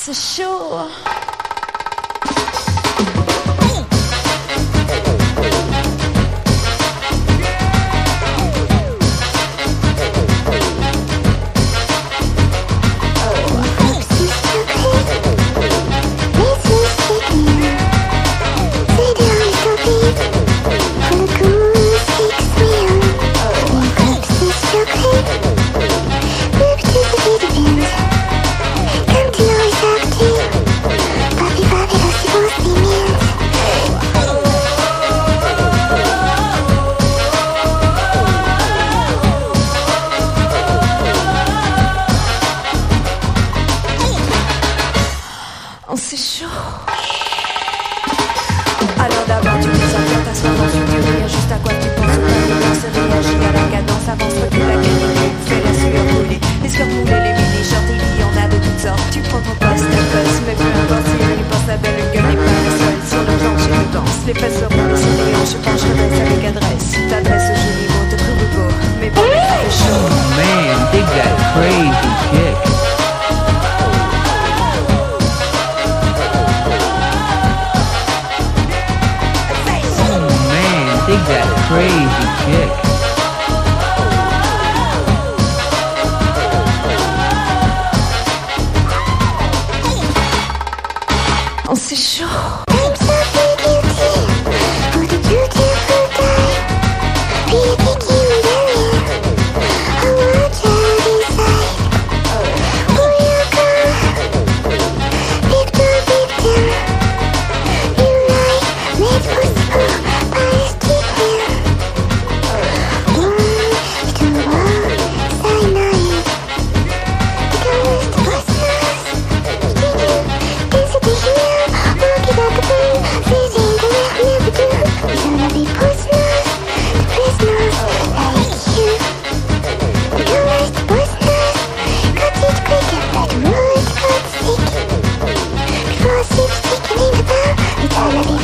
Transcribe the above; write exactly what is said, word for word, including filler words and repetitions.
c'est chaud. Oh, c'est chaud. Alors d'abord tu les apportes à son dans une rire. Juste à quoi tu penses au pas de danse. Réagis à la cadence, avance, recule la gaine. Fais la sueur brûler, les skirts moulés, les mini-shorts. Il y en a de toutes sortes. Tu prends ton poste, ta gosse. Mais peu importe si elle y pense, la belle gueule n'est pas la seule. Sur le plancher de danse, les fesses seront les sourires. Je penche, je baisse avec adresse. T'adresse au joli mot, te trouve beau. Mais pas très chaud. Oh man, dig that crazy kick. Dig that crazy kick. Oh, c'est chaud. Before I sleep, sticking in the bar, it's all I